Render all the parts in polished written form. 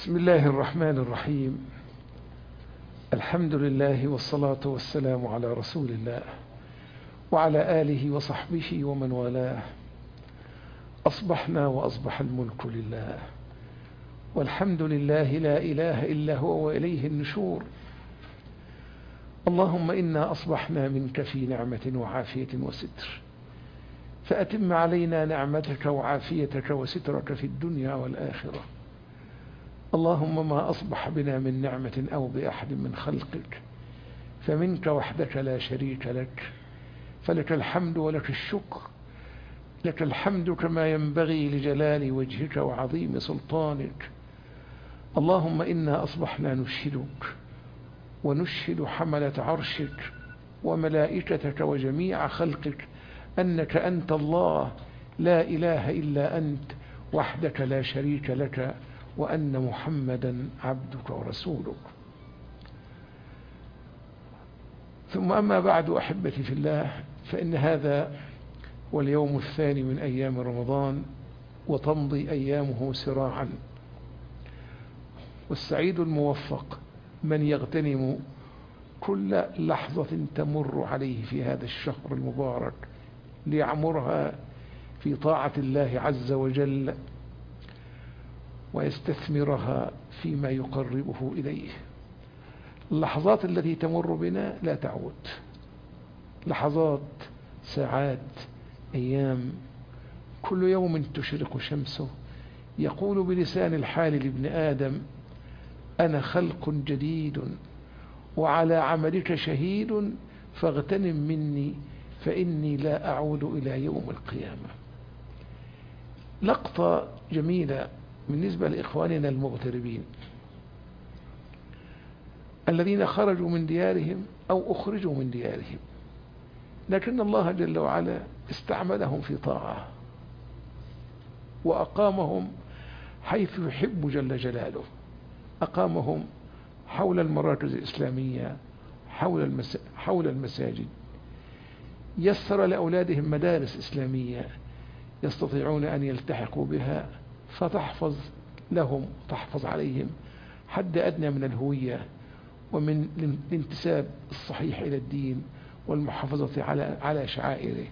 بسم الله الرحمن الرحيم. الحمد لله والصلاة والسلام على رسول الله وعلى آله وصحبه ومن والاه. أصبحنا وأصبح الملك لله، والحمد لله لا إله إلا هو وإليه النشور. اللهم إنا أصبحنا منك في نعمة وعافية وستر، فأتم علينا نعمتك وعافيتك وسترك في الدنيا والآخرة. اللهم ما أصبح بنا من نعمة أو بأحد من خلقك فمنك وحدك لا شريك لك، فلك الحمد ولك الشكر. لك الحمد كما ينبغي لجلال وجهك وعظيم سلطانك. اللهم إنا أصبحنا نشهدك ونشهد حملة عرشك وملائكتك وجميع خلقك أنك أنت الله لا إله إلا أنت وحدك لا شريك لك، وأن محمدا عبدك ورسولك. ثم أما بعد، أحبتي في الله، فإن هذا هو اليوم الثاني من أيام رمضان، وتمضي أيامه سراعا، والسعيد الموفق من يغتنم كل لحظة تمر عليه في هذا الشهر المبارك ليعمرها في طاعة الله عز وجل ويستثمرها فيما يقربه إليه. اللحظات التي تمر بنا لا تعود، لحظات، ساعات، أيام، كل يوم تشرق شمسه يقول بلسان الحال لابن آدم: أنا خلق جديد وعلى عملك شهيد، فاغتنم مني فإني لا أعود إلى يوم القيامة. لقطة جميلة بالنسبة لإخواننا المغتربين الذين خرجوا من ديارهم أو أخرجوا من ديارهم، لكن الله جل وعلا استعملهم في طاعة وأقامهم حيث يحب جل جلاله. أقامهم حول المراكز الإسلامية، حول المساجد، يسر لأولادهم مدارس إسلامية يستطيعون أن يلتحقوا بها، فتحفظ لهم تحفظ عليهم حد أدنى من الهوية ومن الانتساب الصحيح إلى الدين والمحافظة على شعائره.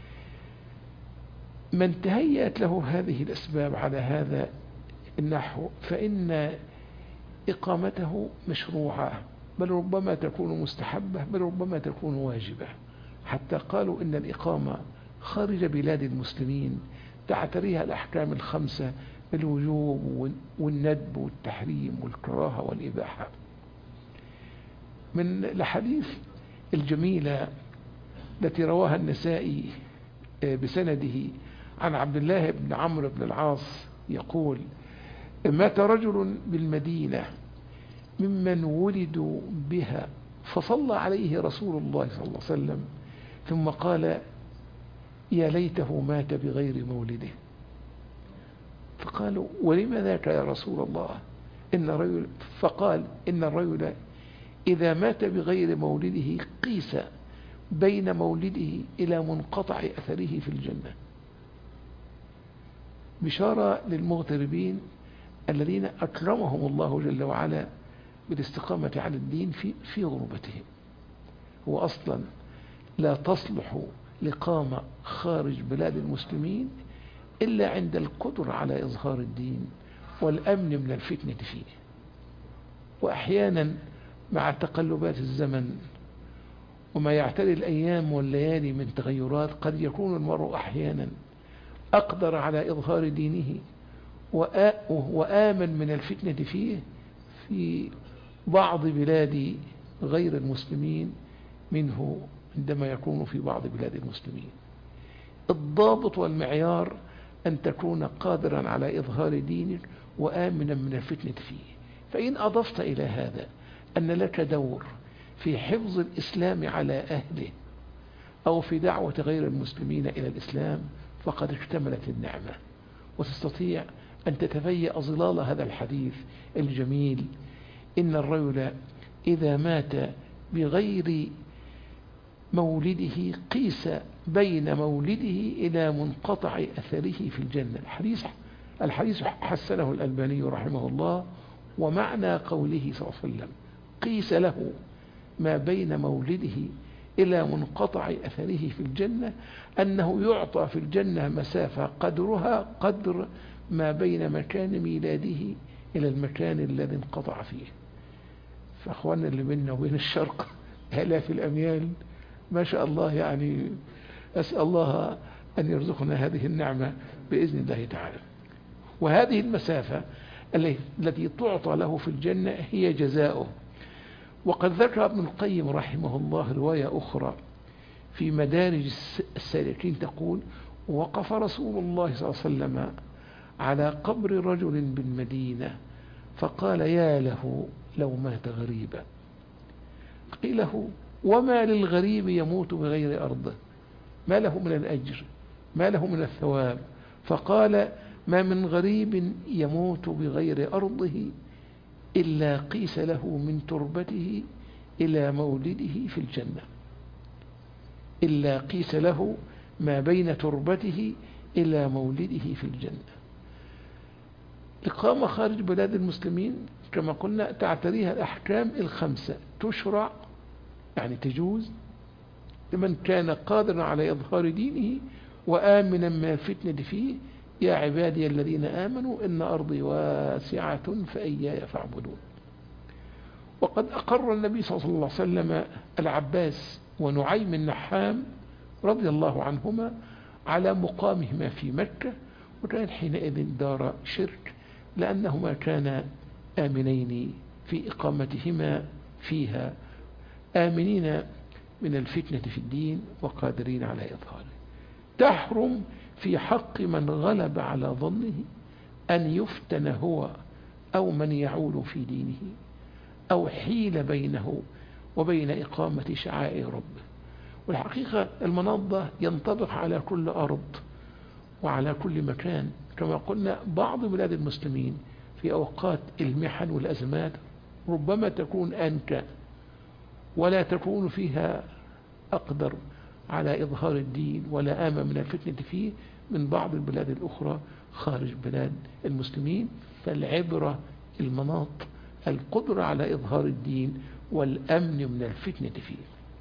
من تهيأت له هذه الأسباب على هذا النحو فإن إقامته مشروعة، بل ربما تكون مستحبة، بل ربما تكون واجبة، حتى قالوا إن الإقامة خارج بلاد المسلمين تعتريها الأحكام الخمسة: الوجوب والندب والتحريم والكراهة والإباحة. من الحديث الجميلة التي رواها النسائي بسنده عن عبد الله بن عمرو بن العاص يقول: مات رجل بالمدينة ممن ولدوا بها، فصلى عليه رسول الله صلى الله عليه وسلم، ثم قال: يا ليته مات بغير مولده. فقالوا: ولم ذاك يا رسول الله؟ فقال: إن الرجل إذا مات بغير مولده قيس بين مولده إلى منقطع أثره في الجنة. بشارة للمغتربين الذين أكرمهم الله جل وعلا بالاستقامة على الدين في غربتهم. هو أصلا لا تصلح الإقامة خارج بلاد المسلمين إلا عند القدرة على إظهار الدين والأمن من الفتنة فيه. وأحيانا مع تقلبات الزمن وما يعتري الأيام والليالي من تغيرات، قد يكون المرء أحيانا أقدر على إظهار دينه وآمن من الفتنة فيه في بعض بلاد غير المسلمين منه عندما يكون في بعض بلاد المسلمين. الضابط والمعيار أن تكون قادرا على إظهار دينك وآمنا من الفتنة فيه. فإن أضفت إلى هذا أن لك دور في حفظ الإسلام على أهله أو في دعوة غير المسلمين إلى الإسلام، فقد اكتملت النعمة، وتستطيع أن تتفيأ ظلال هذا الحديث الجميل: إن الرجل إذا مات بغير مولده قيس بين مولده إلى منقطع أثره في الجنة. الحديث حسنه الألباني رحمه الله، ومعنى قوله صلى الله عليه وسلم قيس له ما بين مولده إلى منقطع أثره في الجنة أنه يعطى في الجنة مسافة قدرها قدر ما بين مكان ميلاده إلى المكان الذي انقطع فيه. فأخواننا اللي بيننا وبين الشرق آلاف الأميال ما شاء الله، يعني أسأل الله أن يرزقنا هذه النعمة بإذن الله تعالى. وهذه المسافة التي تعطى له في الجنة هي جزاؤه. وقد ذكر ابن القيم رحمه الله رواية أخرى في مدارج السالكين تقول: وقف رسول الله صلى الله عليه وسلم على قبر رجل بالمدينة فقال: يا له لو مات غريبا. قيل له: وما للغريب يموت بغير أرضه؟ ما له من الأجر؟ ما له من الثواب؟ فقال: ما من غريب يموت بغير أرضه إلا قيس له من تربته إلى مولده في الجنة. إلا قيس له ما بين تربته إلى مولده في الجنة. إقامة خارج بلاد المسلمين كما قلنا تعتريها الأحكام الخمسة، تشرع يعني تجوز لمن كان قادرا على إظهار دينه وآمنا من الفتنة فيه: يا عبادي الذين آمنوا إن أرضي واسعة فإياي فاعبدون. وقد أقر النبي صلى الله عليه وسلم العباس ونعيم النحام رضي الله عنهما على مقامهما في مكة، وكان حينئذ دار شرك لأنهما كانا آمنين في إقامتهما فيها، آمنين من الفتنة في الدين وقادرين على إظهاره. تحرم في حق من غلب على ظنه أن يفتن هو أو من يعول في دينه أو حيل بينه وبين إقامة شعائر ربه. والحقيقة المناط ده ينطبق على كل أرض وعلى كل مكان. كما قلنا بعض بلاد المسلمين في أوقات المحن والأزمات ربما تكون أنكى ولا تكون فيها أقدر على إظهار الدين ولا آمن من الفتنة فيه من بعض البلاد الأخرى خارج بلاد المسلمين. فالعبرة المناط القدرة على إظهار الدين والأمن من الفتنة فيه.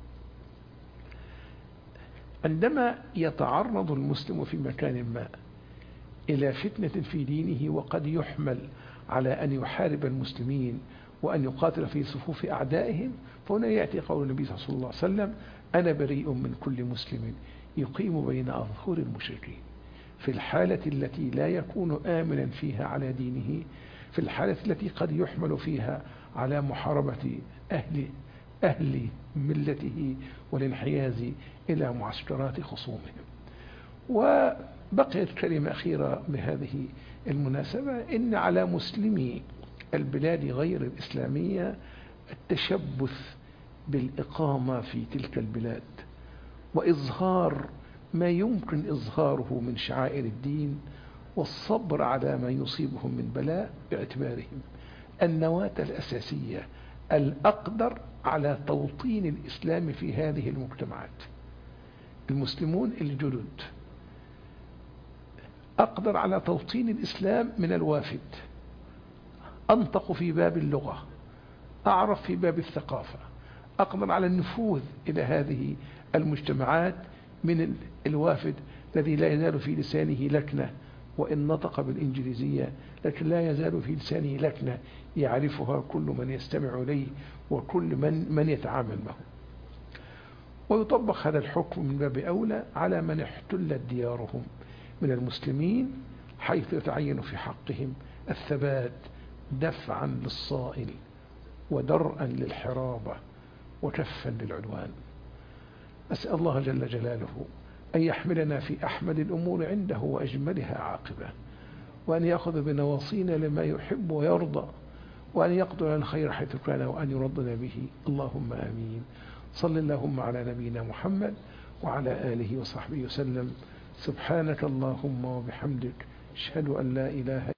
عندما يتعرض المسلم في مكان ما إلى فتنة في دينه وقد يحمل على أن يحارب المسلمين وأن يقاتل في صفوف أعدائهم، فهنا يأتي قول النبي صلى الله عليه وسلم: أنا بريء من كل مسلم يقيم بين أظهر المشركين. في الحالة التي لا يكون آمنا فيها على دينه، في الحالة التي قد يحمل فيها على محاربة أهل ملته والانحياز إلى معسكرات خصومهم. وبقيت كلمة أخيرة بهذه المناسبة: إن على مسلمي البلاد غير الإسلامية التشبث بالإقامة في تلك البلاد وإظهار ما يمكن إظهاره من شعائر الدين والصبر على ما يصيبهم من بلاء، باعتبارهم النواة الأساسية الأقدر على توطين الإسلام في هذه المجتمعات. المسلمون الجدد أقدر على توطين الإسلام من الوافد، أنطق في باب اللغة، أعرف في باب الثقافة، أقدر على النفوذ إلى هذه المجتمعات من الوافد الذي لا يزال في لسانه لكنة وإن نطق بالإنجليزية لكن لا يزال في لسانه لكنة يعرفها كل من يستمع إليه وكل من يتعامل معه. ويطبق هذا الحكم من باب أولى على من احتلت ديارهم من المسلمين، حيث يتعين في حقهم الثبات دفعا للصائل ودرءا للحرابة وكفا للعدوان. أسأل الله جل جلاله أن يحملنا في أحمد الأمور عنده وأجملها عاقبة، وأن يأخذ بنواصينا لما يحب ويرضى، وأن يقدر الخير حيث كان وأن يرضنا به. اللهم آمين. صل اللهم على نبينا محمد وعلى آله وصحبه وسلم. سبحانك اللهم وبحمدك، أشهد أن لا إله